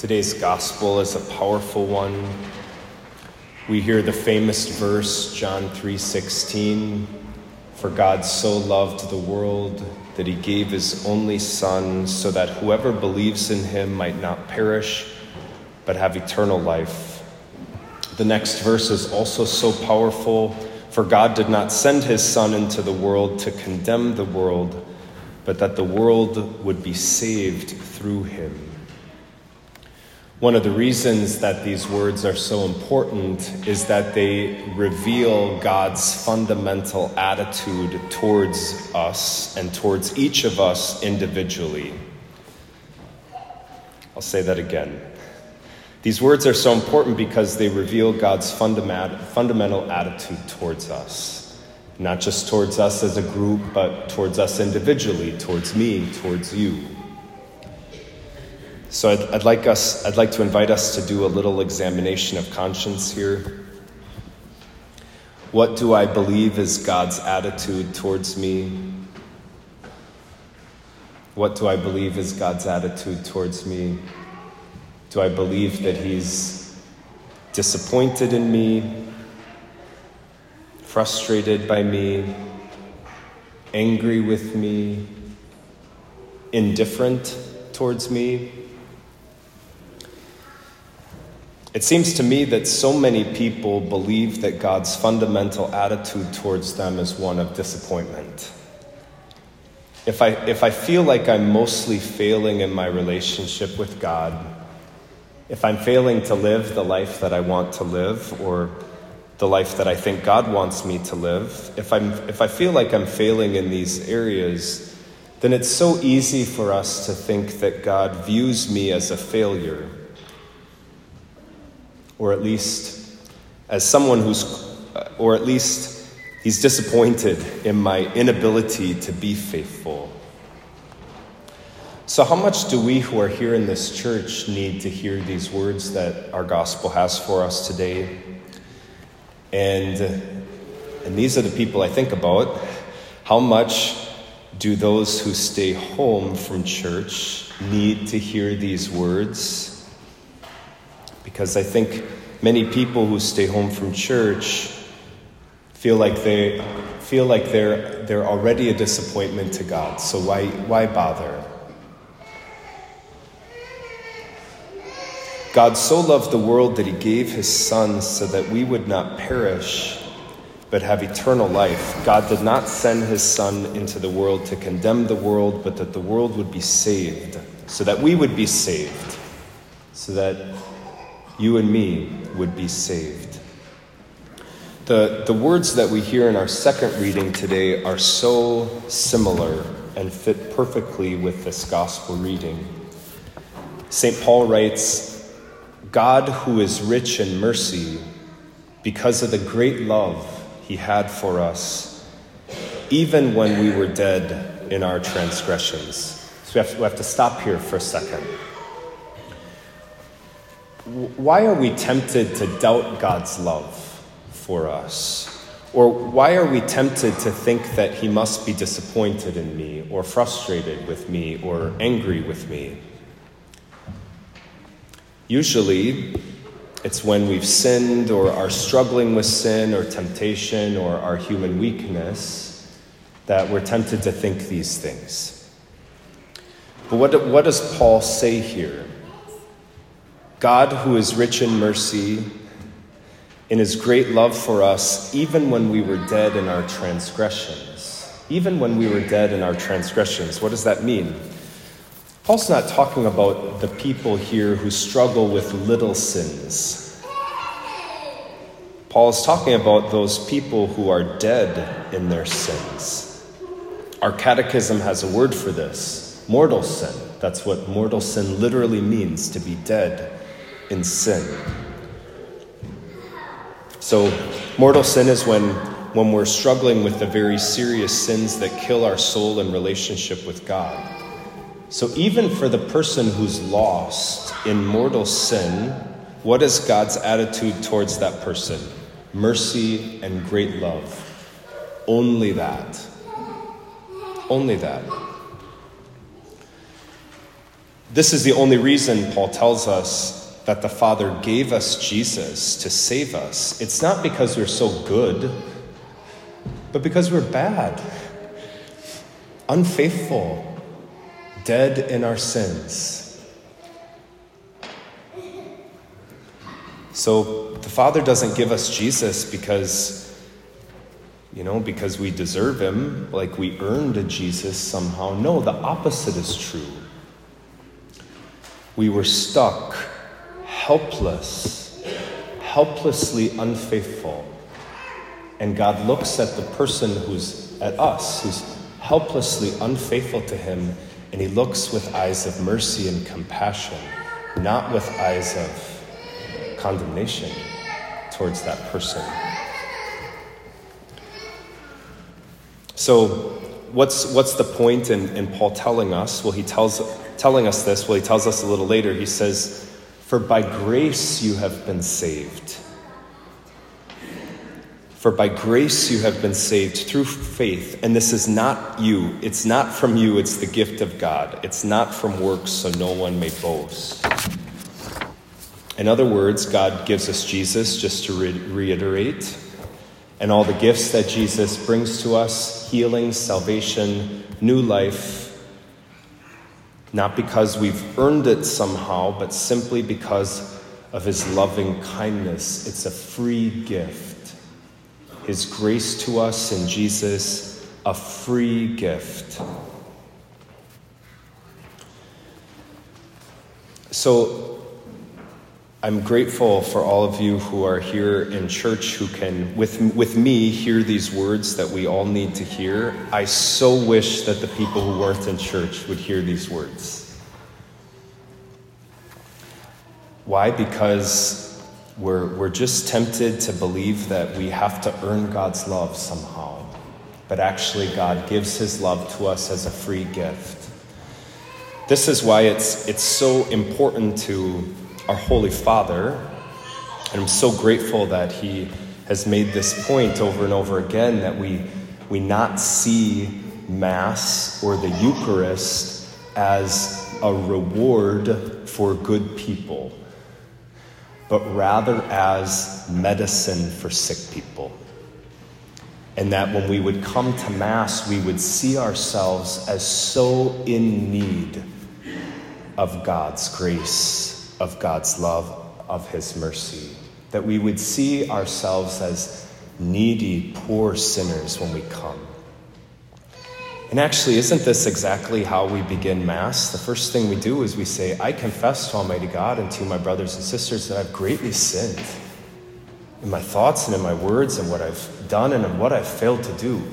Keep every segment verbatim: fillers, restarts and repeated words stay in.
Today's gospel is a powerful one. We hear the famous verse, John three sixteen, "For God so loved the world that he gave his only Son, so that whoever believes in him might not perish, but have eternal life." The next verse is also so powerful. "For God did not send his Son into the world to condemn the world, but that the world would be saved through him." One of the reasons that these words are so important is that they reveal God's fundamental attitude towards us and towards each of us individually. I'll say that again. These words are so important because they reveal God's fundament, fundamental attitude towards us. Not just towards us as a group, but towards us individually, towards me, towards you. So I'd, I'd like us, I'd like to invite us to do a little examination of conscience here. What do I believe is God's attitude towards me? What do I believe is God's attitude towards me? Do I believe that he's disappointed in me, frustrated by me, angry with me, indifferent towards me? It seems to me that so many people believe that God's fundamental attitude towards them is one of disappointment. If I, if I feel like I'm mostly failing in my relationship with God, if I'm failing to live the life that I want to live or the life that I think God wants me to live, if I'm, if I feel like I'm failing in these areas, then it's so easy for us to think that God views me as a failure, or at least as someone who's, or at least he's disappointed in my inability to be faithful. So how much do we who are here in this church need to hear these words that our gospel has for us today? And, and these are the people I think about. How much do those who stay home from church need to hear these words? Because I think many people who stay home from church feel like they feel like they're they're already a disappointment to God. So why why bother? God so loved the world that he gave his Son so that we would not perish, but have eternal life. God did not send his Son into the world to condemn the world, but that the world would be saved, so that we would be saved, so that you and me would be saved. The, the words that we hear in our second reading today are so similar and fit perfectly with this gospel reading. Saint Paul writes, "God, who is rich in mercy, because of the great love he had for us, even when we were dead in our transgressions." So we have to, we have to stop here for a second. Why are we tempted to doubt God's love for us? Or why are we tempted to think that he must be disappointed in me, or frustrated with me, or angry with me? Usually, it's when we've sinned or are struggling with sin or temptation or our human weakness that we're tempted to think these things. But what, what does Paul say here? God, who is rich in mercy, in his great love for us, even when we were dead in our transgressions. Even when we were dead in our transgressions. What does that mean? Paul's not talking about the people here who struggle with little sins. Paul is talking about those people who are dead in their sins. Our catechism has a word for this: mortal sin. That's what mortal sin literally means, to be dead in sin. So mortal sin is when, when we're struggling with the very serious sins that kill our soul and relationship with God. So even for the person who's lost in mortal sin, what is God's attitude towards that person? Mercy and great love. Only that. Only that. This is the only reason Paul tells us that the Father gave us Jesus to save us. It's not because we're so good, but because we're bad, unfaithful, dead in our sins. So the Father doesn't give us Jesus because, you know, because we deserve him, like we earned a Jesus somehow. No, the opposite is true. We were stuck, helpless, helplessly unfaithful. And God looks at the person who's at us, who's helplessly unfaithful to him, and he looks with eyes of mercy and compassion, not with eyes of condemnation towards that person. So what's what's the point in, in Paul telling us? Well, he tells telling us this, well, he tells us a little later. He says, "For by grace you have been saved. For by grace you have been saved through faith. And this is not you. It's not from you. It's the gift of God. It's not from works, so no one may boast." In other words, God gives us Jesus, just to re- reiterate, and all the gifts that Jesus brings to us, healing, salvation, new life, not because we've earned it somehow, but simply because of his loving kindness. It's a free gift. His grace to us in Jesus, a free gift. So I'm grateful for all of you who are here in church who can, with, with me, hear these words that we all need to hear. I so wish that the people who weren't in church would hear these words. Why? Because we're, we're just tempted to believe that we have to earn God's love somehow. But actually, God gives his love to us as a free gift. This is why it's it's so important to our Holy Father, and I'm so grateful that he has made this point over and over again, that we we not see Mass or the Eucharist as a reward for good people, but rather as medicine for sick people. And that when we would come to Mass, we would see ourselves as so in need of God's grace, of God's love, of his mercy, that we would see ourselves as needy, poor sinners when we come. And actually, isn't this exactly how we begin Mass? The first thing we do is we say, "I confess to Almighty God and to my brothers and sisters that I've greatly sinned in my thoughts and in my words and what I've done and in what I've failed to do."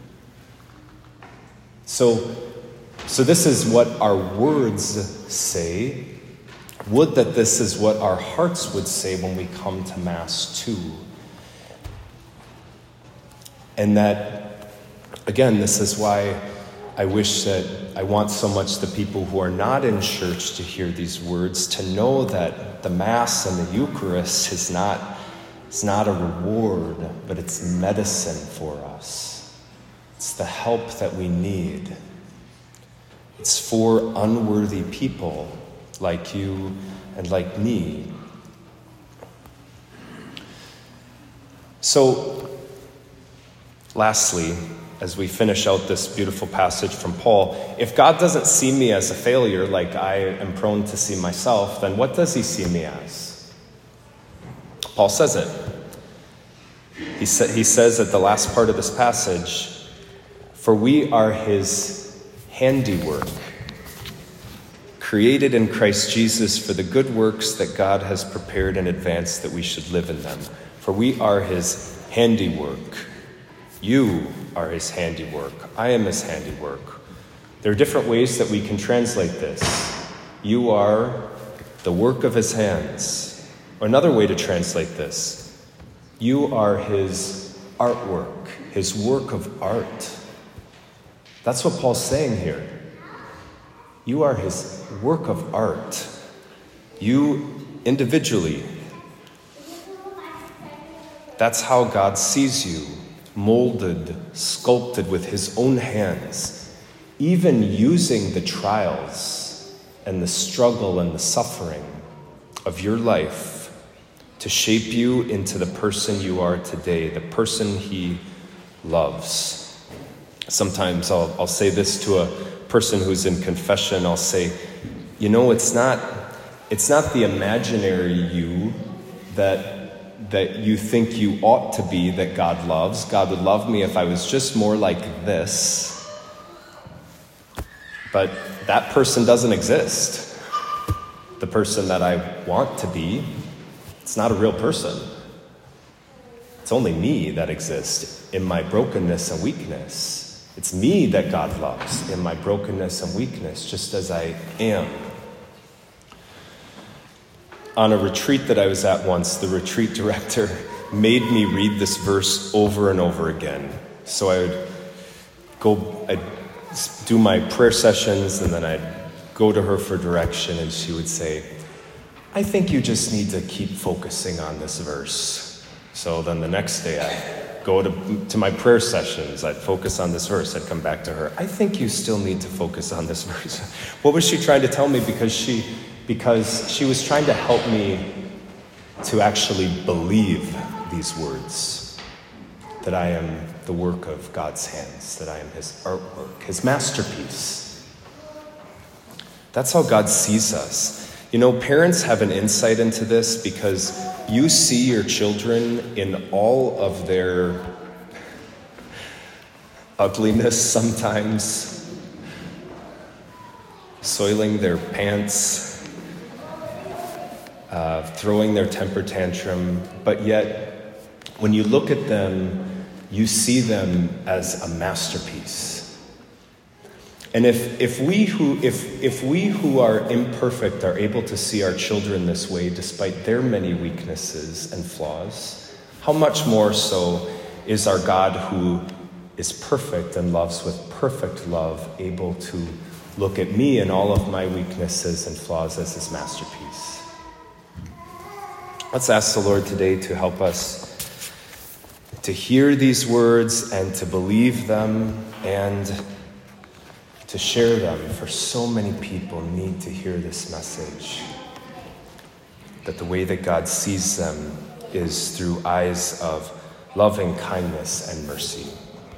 So, so this is what our words say. Would that this is what our hearts would say when we come to Mass too. And that, again, this is why I wish that I want so much the people who are not in church to hear these words, to know that the Mass and the Eucharist is not, it's not a reward, but it's medicine for us. It's the help that we need. It's for unworthy people like you and like me. So, lastly, as we finish out this beautiful passage from Paul, if God doesn't see me as a failure like I am prone to see myself, then what does he see me as? Paul says it. He, sa- he says at the last part of this passage, "For we are his handiwork, created in Christ Jesus for the good works that God has prepared in advance that we should live in them." For we are his handiwork. You are his handiwork. I am his handiwork. There are different ways that we can translate this. You are the work of his hands. Or another way to translate this, you are his artwork, his work of art. That's what Paul's saying here. You are his work of art. You individually. That's how God sees you, molded, sculpted with his own hands, even using the trials and the struggle and the suffering of your life to shape you into the person you are today, the person he loves. Sometimes I'll, I'll say this to a person who's in confession. I'll say, you know, it's not, it's not the imaginary you that, that you think you ought to be that God loves. God would love me if I was just more like this. But that person doesn't exist. The person that I want to be, it's not a real person. It's only me that exists in my brokenness and weakness. It's me that God loves in my brokenness and weakness, just as I am. On a retreat that I was at once, the retreat director made me read this verse over and over again. So I would go, I'd do my prayer sessions, and then I'd go to her for direction, and she would say, I think you just need to keep focusing on this verse. So then the next day I'd go to, to my prayer sessions, I'd focus on this verse, I'd come back to her. I think you still need to focus on this verse. What was she trying to tell me? Because she, because she was trying to help me to actually believe these words, that I am the work of God's hands, that I am his artwork, his masterpiece. That's how God sees us. You know, parents have an insight into this because you see your children in all of their ugliness sometimes, soiling their pants, uh, throwing their temper tantrum, but yet when you look at them, you see them as a masterpiece. And if if we who if if we who are imperfect are able to see our children this way, despite their many weaknesses and flaws, how much more so is our God, who is perfect and loves with perfect love, able to look at me and all of my weaknesses and flaws as his masterpiece? Let's ask the Lord today to help us to hear these words and to believe them and to share them, for so many people need to hear this message, that the way that God sees them is through eyes of loving kindness and mercy.